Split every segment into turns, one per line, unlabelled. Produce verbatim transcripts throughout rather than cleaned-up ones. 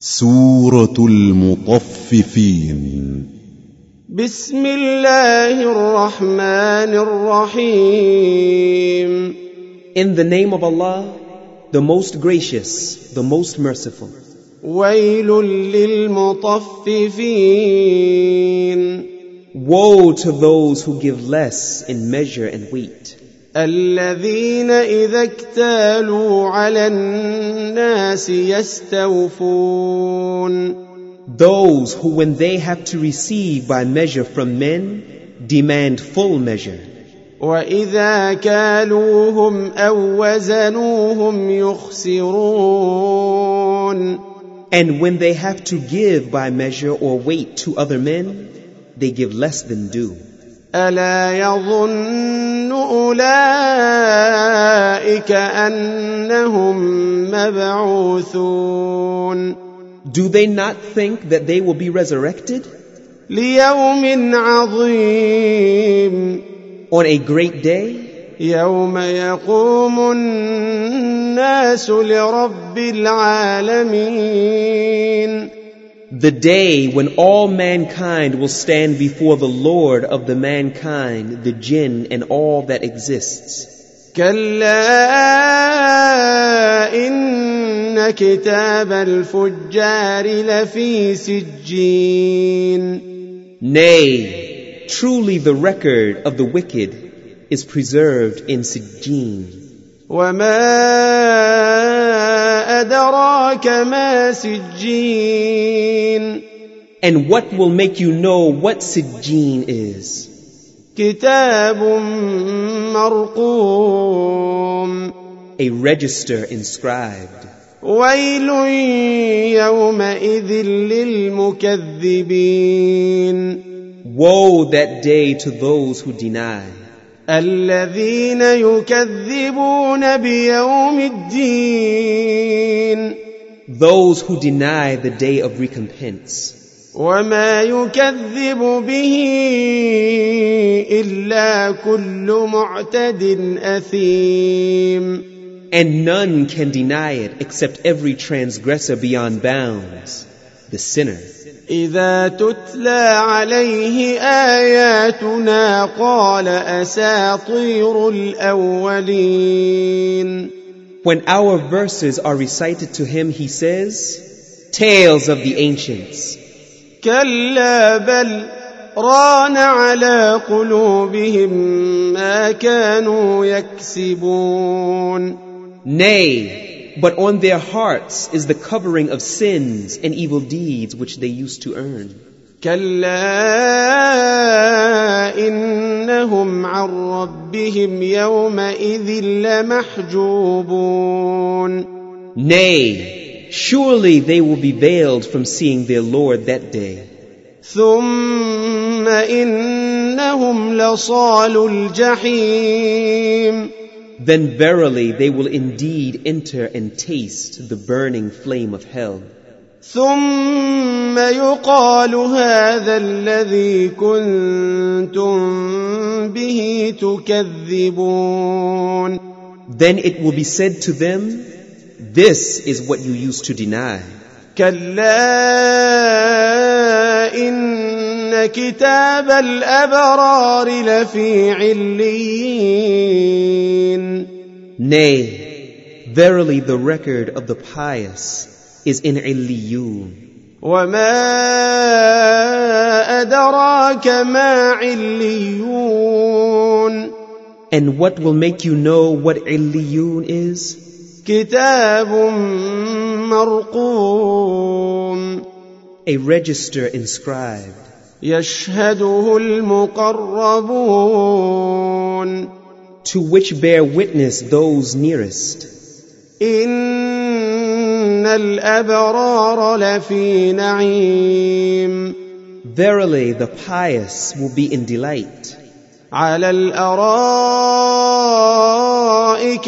سورة المطففين.
بسم الله الرحمن الرحيم.
In the name of Allah, the most gracious, the most merciful.
ويل للمطففين.
Woe to those who give less in measure and weight.
الذين إذا اكتالوا على الناس يستوفون.
Those who, when they have to receive by measure from men, demand full measure.
وإذا كالوهم أو وزنوهم يخسرون.
And when they have to give by measure or weight to other men, they give less than due.
ألا يظن أولئك أنهم مبعوثون.
Do they not think that they will be resurrected?
ليوم عظيم.
On a great day,
يوم يقوم الناس لرب العالمين.
the day when all mankind will stand before the Lord of the mankind, the jinn and all that exists.
كلا إن كتاب الفجار لفي سجين.
Nay, truly the record of the wicked is preserved in Sijjin.
وما أدراك ما سجين.
And what will make you know what Sijjin is?
كتاب مرقوم.
A register inscribed.
ويل يومئذ للمكذبين.
Woe that day to those who deny.
الذين يكذبون بيوم الدين.
Those who deny the day of recompense.
وما يكذب به إلا كل معتد أثيم.
And none can deny it except every transgressor beyond bounds, the sinner.
إذا تتلى عليه آياتنا قال أساطير الأولين.
When our verses are recited to him, he says, tales of the ancients.
كلا بل ران على قلوبهم ما كانوا يكسبون.
Nay, but on their hearts is the covering of sins and evil deeds which they used to earn.
كلا إنهم عن ربهم يومئذ لمحجوبون.
Nay, surely they will be veiled from seeing their Lord that day.
ثم إنهم لصالو الجحيم.
Then verily they will indeed enter and taste the burning flame of hell.
ثم يقال هذا الذي كنتم به تكذبون.
Then it will be said to them, this is what you used to deny.
كلا إن كتاب الأبرار لفي عليين.
Nay, verily the record of the pious is in Illiyun.
وما أدراك ما عليون.
And what will make you know what Illiyun is?
كتاب مرقوم.
A register inscribed.
يشهده المقربون.
To which bear witness those nearest.
إن الأبرار لفي نعيم.
Verily the pious will be in delight.
على الأرائك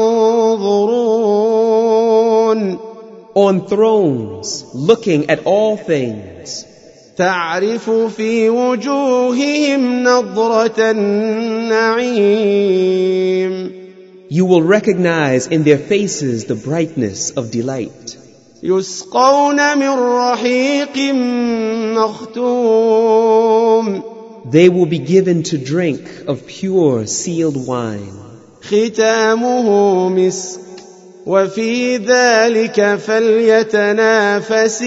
ينظرون.
On thrones, looking at all things.
تعرف في وجوههم نضرة النعيم.
You will recognize in their faces the brightness of delight.
يسقون من رحيق مختوم
They will be given to drink of pure sealed wine.
ختامه مسك وفي ذلك فليتنافس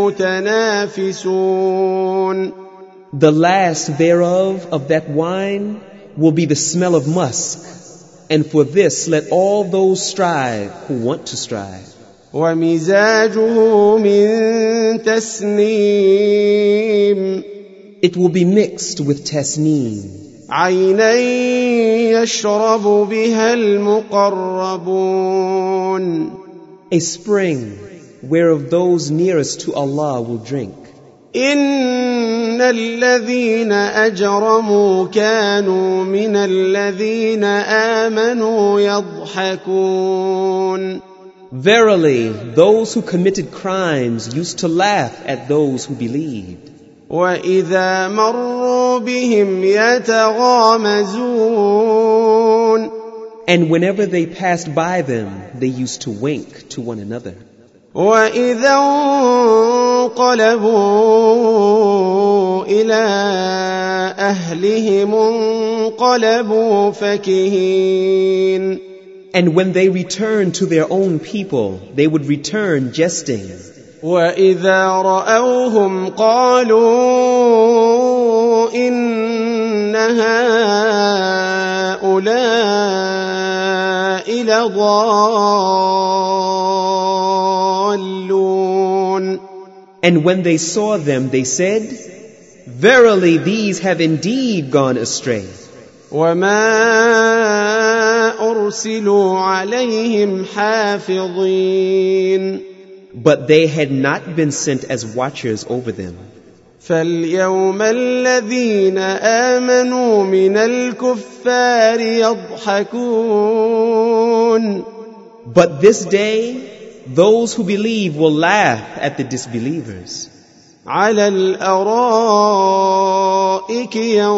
المتنافسون.
The last thereof of that wine will be the smell of musk, and for this let all those strive who want to strive.
ومزاجه من تسنيم
It will be mixed with tasneem,
عينا يشرب بها المقربون.
a spring whereof those nearest to Allah will drink.
إن الذين أجرموا كانوا من الذين آمنوا يضحكون.
Verily, those who committed crimes used to laugh at those who believed.
وإذا مروا بهم يتغامزون.
And whenever they passed by them, they used to wink to one another.
وإذا انقلبوا إلى أهلهم انقلبوا فكهين.
And when they returned to their own people, they would return jesting.
وإذا رأوهم قالوا إن هؤلاء لضالون.
And when they saw them, they said, Verily, these have indeed gone astray.
وما أرسلوا عليهم حافظين.
But they had not been sent as watchers over them.
فاليوم الذين آمنوا من الكفار يضحكون.
But this day, those who believe will laugh at the disbelievers.
على الأرائك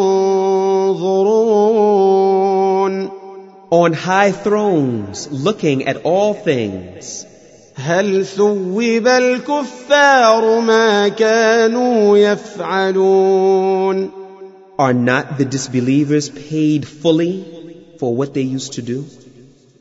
ينظرون.
On high thrones, looking at all things.
هل ثوب الكفار ما كانوا يفعلون.
Are not the disbelievers paid fully for what they used to do?